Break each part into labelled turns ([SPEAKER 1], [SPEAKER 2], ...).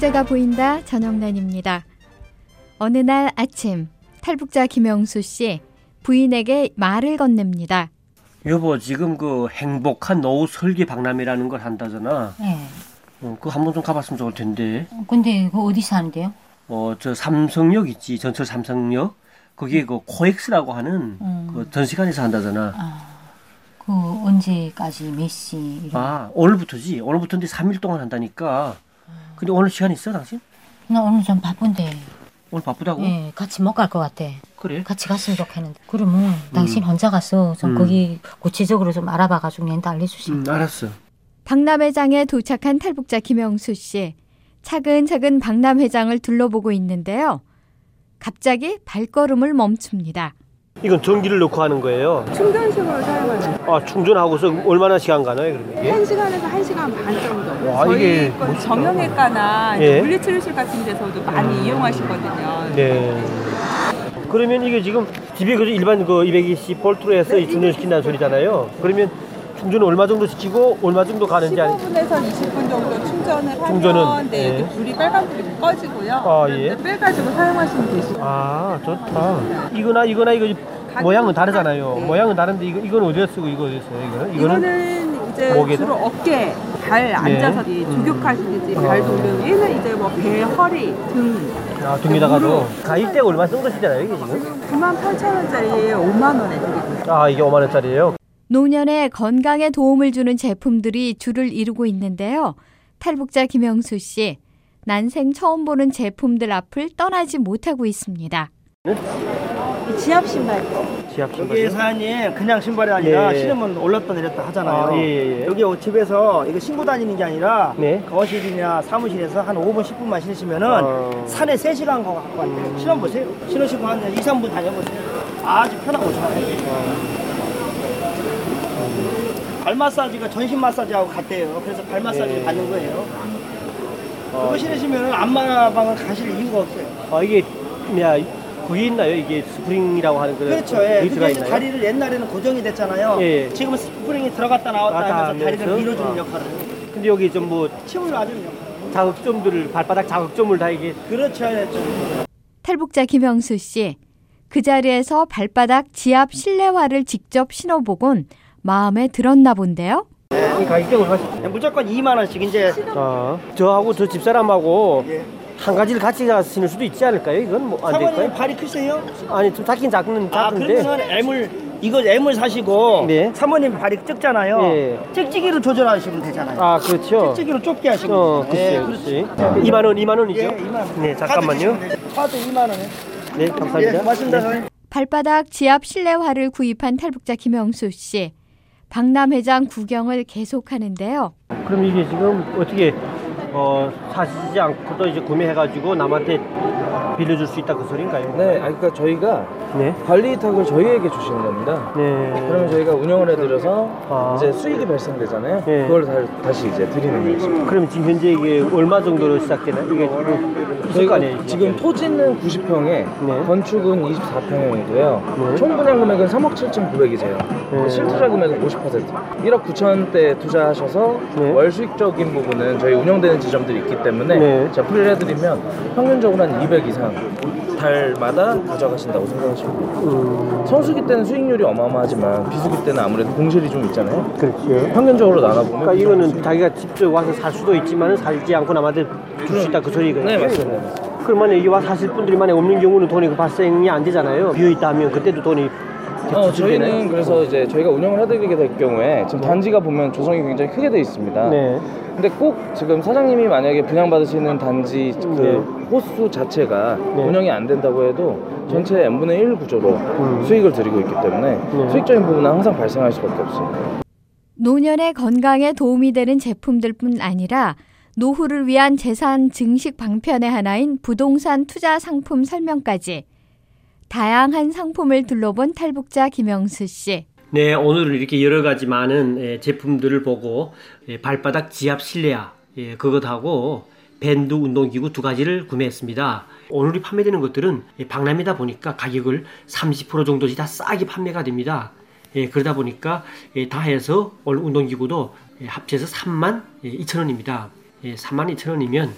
[SPEAKER 1] 형제가 보인다. 전영란입니다. 어느 날 아침 탈북자 김영수 씨 부인에게 말을 건넵니다.
[SPEAKER 2] 여보, 지금 그 행복한 노후 설계 박람회라는 걸 한다잖아.
[SPEAKER 3] 네.
[SPEAKER 2] 그거 한번 좀 가봤으면 좋을 텐데.
[SPEAKER 3] 근데 그거 어디서 하는데요?
[SPEAKER 2] 저 삼성역 있지, 전철 삼성역. 거기에 그 코엑스라고 하는 그 전시관에서 한다잖아.
[SPEAKER 3] 그 언제까지 몇 시?
[SPEAKER 2] 오늘부터지. 오늘부터인데 3일 동안 한다니까. 근데 오늘 시간 있어, 당신?
[SPEAKER 3] 나 오늘 좀 바쁜데.
[SPEAKER 2] 오늘 바쁘다고?
[SPEAKER 3] 네, 같이 못 갈 것 같아.
[SPEAKER 2] 그래?
[SPEAKER 3] 같이 갔으면 좋겠는데. 그러면 당신 혼자 가서 좀 거기 구체적으로 좀 알아봐가지고 얘한테 알려주시.
[SPEAKER 2] 알았어.
[SPEAKER 1] 박람회장에 도착한 탈북자 김영수 씨. 차근차근 박람회장을 둘러보고 있는데요. 갑자기 발걸음을 멈춥니다.
[SPEAKER 2] 이건 전기를 넣고 하는 거예요?
[SPEAKER 4] 충전식으로 사용하는.
[SPEAKER 2] 충전하고서 얼마나 시간 가나요, 그러면 이게?
[SPEAKER 4] 1시간에서 1시간 반 정도.
[SPEAKER 2] 와,
[SPEAKER 4] 저희
[SPEAKER 2] 이게
[SPEAKER 4] 건 정형외과나
[SPEAKER 2] 예.
[SPEAKER 4] 물리치료실 같은 데서도 많이 이용하시거든요.
[SPEAKER 2] 네. 그러면 이게 지금 집에 그 일반 그 220볼트로 해서 충전시킨다는 소리잖아요. 그러면 충전은 얼마 정도 시키고 얼마 정도 가는지
[SPEAKER 4] 15분에서 20분 정도 충전을 하면
[SPEAKER 2] 충전은?
[SPEAKER 4] 네,
[SPEAKER 2] 예.
[SPEAKER 4] 불이 빨간불이 꺼지고요.
[SPEAKER 2] 예.
[SPEAKER 4] 빼가지고 사용하시면 되시고.
[SPEAKER 2] 좋다. 이거나 이거 모양은 다르잖아요. 모양은 다른데 이건 어디다 쓰고 이거 어디다 써요?
[SPEAKER 4] 이거는 이제
[SPEAKER 2] 목에다?
[SPEAKER 4] 주로 어깨, 발 앉아서 조격하시듯이 발도 올리고 얘는 이제 뭐 배, 허리, 등.
[SPEAKER 2] 등에다가도 가격대가 얼마 정도 시잖아요, 이게 지금?
[SPEAKER 4] 98,000원짜리에 5만 원에 드리고 있어요.
[SPEAKER 2] 이게 5만 원짜리예요?
[SPEAKER 1] 노년의 건강에 도움을 주는 제품들이 줄을 이루고 있는데요. 탈북자 김영수 씨, 난생 처음 보는 제품들 앞을 떠나지 못하고 있습니다.
[SPEAKER 4] 지압 신발.
[SPEAKER 2] 지압 신발.
[SPEAKER 5] 여기 사연이 그냥 신발이 아니라
[SPEAKER 2] 예.
[SPEAKER 5] 신으면 올랐다 내렸다 하잖아요.
[SPEAKER 2] 예.
[SPEAKER 5] 여기 집에서 이거 신고 다니는 게 아니라
[SPEAKER 2] 네.
[SPEAKER 5] 거실이나 사무실에서 한 5분 10분만 신으시면은 산에 3시간 거 갖고 왔대요. 신어보세요. 신으시고 한 2, 3분 다녀보세요. 아주 편하고 좋아요. 발 마사지가 전신 마사지하고 같대요. 그래서 발 마사지를 받는 거예요. 그거 신으시면 안마방을 가실 이유가 없어요.
[SPEAKER 2] 이게 그게 있나요? 이게 스프링이라고 하는 거.
[SPEAKER 5] 그렇죠. 예.
[SPEAKER 2] 그게 들어가
[SPEAKER 5] 그게 이제
[SPEAKER 2] 있나요?
[SPEAKER 5] 다리를 옛날에는 고정이 됐잖아요.
[SPEAKER 2] 예.
[SPEAKER 5] 지금은 스프링이 들어갔다 나왔다 하면서 다리를 밀어주는 역할을.
[SPEAKER 2] 근데 여기 좀
[SPEAKER 5] 힘을 놔주는 역할.
[SPEAKER 2] 자극점들을 발바닥 자극점을 다 이게.
[SPEAKER 5] 그렇죠.
[SPEAKER 1] 탈북자 김영수 씨, 그 자리에서 발바닥 지압 실내화를 직접 신어보곤 마음에 들었나 본데요.
[SPEAKER 2] 이 가격대가 얼마씩?
[SPEAKER 5] 무조건 2만 원씩 이제.
[SPEAKER 2] 저하고 저 집사람하고
[SPEAKER 5] 예.
[SPEAKER 2] 한 가지를 같이 가서 신을 수도 있지 않을까요? 이건 뭐 안
[SPEAKER 5] 사모님
[SPEAKER 2] 될까요?
[SPEAKER 5] 발이 크세요?
[SPEAKER 2] 아니 좀 작은데.
[SPEAKER 5] 그러면 애물 사시고.
[SPEAKER 2] 네.
[SPEAKER 5] 사모님 발이 적잖아요.
[SPEAKER 2] 예.
[SPEAKER 5] 찍찍이로 조절하시면 되잖아요.
[SPEAKER 2] 그렇죠.
[SPEAKER 5] 찍찍이로 좁게 하시면.
[SPEAKER 2] 그렇지. 2만 원이죠?
[SPEAKER 5] 예, 2만 원.
[SPEAKER 2] 네, 잠깐만요.
[SPEAKER 5] 카드 2만 원에.
[SPEAKER 2] 네, 감사합니다.
[SPEAKER 5] 예, 고맙습니다.
[SPEAKER 2] 네.
[SPEAKER 1] 발바닥 지압 실내화를 구입한 탈북자 김영수 씨. 박람회장 구경을 계속하는데요.
[SPEAKER 2] 그럼 이게 지금 어떻게 사시지 않고도 이제 구매해가지고 남한테 빌려줄 수 있다 그 소린가요?
[SPEAKER 6] 네, 그러니까 저희가 관리委託을 저희에게 주시는 겁니다.
[SPEAKER 2] 네.
[SPEAKER 6] 그러면 저희가 운영을 해드려서 이제 수익이 발생되잖아요.
[SPEAKER 2] 네.
[SPEAKER 6] 그걸 다시 이제 드리는 거죠.
[SPEAKER 2] 그럼 지금 현재 이게 얼마 정도로 시작되나요? 이게 있을 거 아니에요?
[SPEAKER 6] 지금 토지는 90평에 건축은 24평이고요. 총 분양 금액은 3억 7,900이세요. 실투자 금액은 50%. 1억 9천대 투자하셔서 월 수익적인 부분은 저희 운영되는 지점들이 있기 때문에 제가 풀이를 해드리면 평균적으로 한 200 이상 달마다 가져가신다고 생각하시면 돼요. 성수기 때는 수익률이 어마어마하지만 비수기 때는 아무래도 공실이 좀 있잖아요.
[SPEAKER 2] 그렇죠.
[SPEAKER 6] 평균적으로 나눠보면
[SPEAKER 2] 그러니까 이거는 자기가 직접 와서 살 수도 있지만 살지 않고 남한테 줄 수 있다 그 소리거든요.
[SPEAKER 6] 네, 맞습니다.
[SPEAKER 2] 그럼 만약에 여기 와서 사실 분들이 만약에 없는 경우는 돈이 발생이 안 되잖아요. 비어있다 하면 그때도 돈이
[SPEAKER 6] 저희는 그래서 이제 저희가 운영을 해드리게 될 경우에 지금 단지가 보면 조성이 굉장히 크게 돼 있습니다. 근데 꼭 지금 사장님이 만약에 분양받으시는 단지 그 호수 자체가 운영이 안 된다고 해도 전체 n분의 1 구조로 수익을 드리고 있기 때문에 수익적인 부분은 항상 발생할 수밖에 없습니다.
[SPEAKER 1] 노년의 건강에 도움이 되는 제품들뿐 아니라 노후를 위한 재산 증식 방편의 하나인 부동산 투자 상품 설명까지 다양한 상품을 둘러본 탈북자 김영수 씨.
[SPEAKER 2] 네, 오늘은 이렇게 여러 가지 많은 제품들을 보고 발바닥 지압 실내화 그것하고 밴드 운동기구 2가지를 구매했습니다. 오늘이 판매되는 것들은 박람회다 보니까 가격을 30% 정도씩 다 싸게 판매가 됩니다. 그러다 보니까 다 해서 오늘 운동기구도 합쳐서 32,000원입니다. 32,000원이면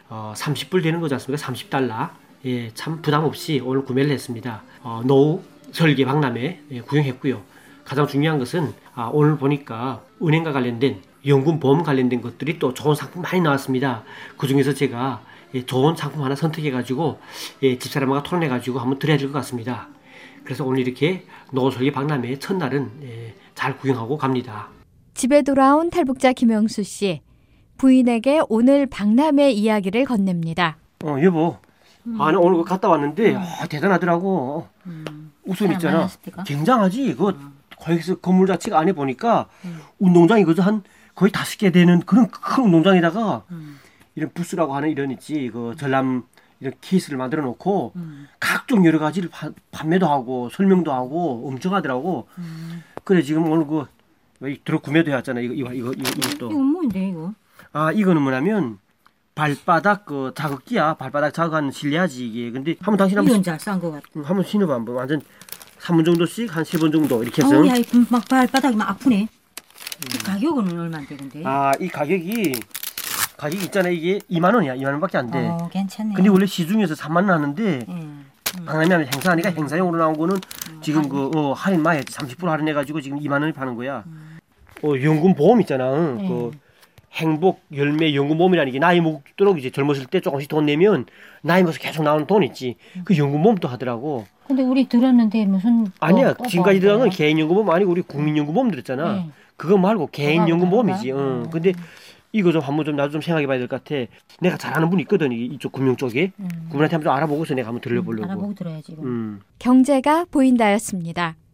[SPEAKER 2] 30불 되는 거지 않습니까? 30달러. 예, 참 부담 없이 오늘 구매를 했습니다. 노후 설계 박람회 구경했고요. 가장 중요한 것은 오늘 보니까 은행과 관련된 연금 보험 관련된 것들이 또 좋은 상품 많이 나왔습니다. 그 중에서 제가 좋은 상품 하나 선택해가지고 집사람과 토론해가지고 한번 드려야 될 것 같습니다. 그래서 오늘 이렇게 노후 설계 박람회 첫날은 잘 구경하고 갑니다.
[SPEAKER 1] 집에 돌아온 탈북자 김영수 씨. 부인에게 오늘 박람회 이야기를 건넵니다.
[SPEAKER 2] 여보. 나 오늘 그거 갔다 왔는데 대단하더라고. 우선 있잖아. 굉장하지. 거기서 건물 자체가 안에 보니까 운동장이 그저 한 거의 5개 되는 그런 큰 운동장에다가 이런 부스라고 하는 이런 있지. 전람 이런 케이스를 만들어 놓고 각종 여러 가지를 판매도 하고 설명도 하고 엄청 하더라고. 그래 지금 오늘 들어 구매도 해왔잖아. 이것도.
[SPEAKER 3] 이거 뭔데 이거?
[SPEAKER 2] 이거는 뭐냐면 발바닥 자극기야. 발바닥 자극하는 실내야지 이게. 근데 한번 당신 한번
[SPEAKER 3] 이건 잘 싼 것 같아.
[SPEAKER 2] 한번 신어봐. 한번 완전 3분 정도씩 한 3번 정도 이렇게 해서.
[SPEAKER 3] 야, 막 발바닥이 막 아프네. 이 가격은 얼마인데 근데?
[SPEAKER 2] 이 가격이 있잖아. 이게 2만 원이야. 2만 원밖에 안 돼.
[SPEAKER 3] 괜찮네.
[SPEAKER 2] 근데 원래 시중에서 3만 원 하는데 박람회하면 행사하니까 행사용으로 나온 거는 지금 할인 많이 했지. 30% 할인해가지고 지금 2만 원에 파는 거야. 연금 보험 있잖아. 행복 열매 연금보험이라는 게 나이 먹도록 이제 젊었을 때 조금씩 돈 내면 나이 먹어서 계속 나오는 돈 있지. 그 연금보험도 하더라고.
[SPEAKER 3] 근데 우리 들었는데 무슨
[SPEAKER 2] 아니야. 지금까지 들어간 건 개인연금보험 아니고 우리 국민연금보험 들었잖아. 그거 말고 개인연금보험이지. 근데 이거 좀 한번 나도 좀 생각해봐야 될 것 같아. 내가 잘 아는 분이 있거든. 이쪽 금융 쪽에. 그분한테 한번 좀 알아보고서 내가 한번 들려보려고.
[SPEAKER 3] 알아보고 들어야지.
[SPEAKER 1] 경제가 보인다였습니다.